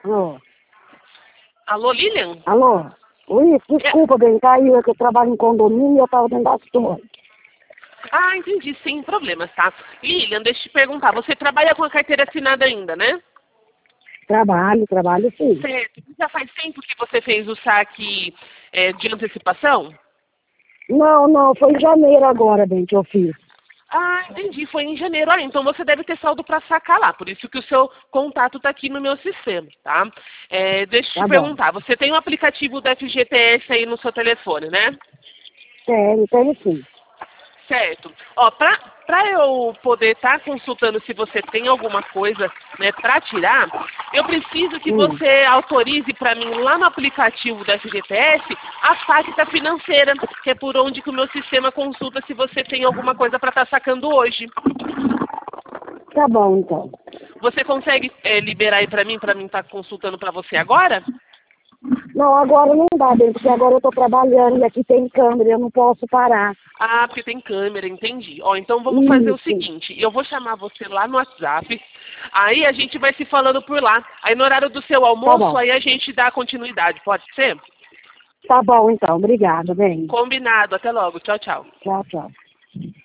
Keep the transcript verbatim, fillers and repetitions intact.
Alô? Alô, Lilian? Alô? Oi, desculpa, bem, caiu, é que eu trabalho em condomínio e eu tava dentro das torres. Ah, entendi, sem problemas, tá? Lilian, deixa eu te perguntar, você trabalha com a carteira assinada ainda, né? Trabalho, trabalho sim. Certo. Já faz tempo que você fez o saque é, de antecipação? Não, não, foi em janeiro agora, bem, que eu fiz. Ah, entendi. Foi em janeiro. Ah, então você deve ter saldo para sacar lá. Por isso que o seu contato está aqui no meu sistema, tá? É, deixa eu te Tá bom. perguntar. Você tem o aplicativo do F G T S aí no seu telefone, né? Tenho, tenho sim. Certo. Ó, pra, pra eu poder estar consultando se você tem alguma coisa, né, para tirar, eu preciso que Hum. você autorize para mim lá no aplicativo do F G T S a Facta Financeira, que é por onde que o meu sistema consulta se você tem alguma coisa para estar sacando hoje. Tá bom, então. Você consegue é, liberar aí para mim, para mim estar consultando para você agora? Não, agora não dá, bem, porque agora eu tô trabalhando e aqui tem câmera, eu não posso parar. Ah, porque tem câmera, entendi. Ó, então vamos fazer o Isso. seguinte, eu vou chamar você lá no WhatsApp, aí a gente vai se falando por lá. Aí no horário do seu almoço, bom. aí a gente dá continuidade, pode ser? Tá bom, então. Obrigada, bem. Combinado, até logo, tchau, tchau. Tchau, tchau.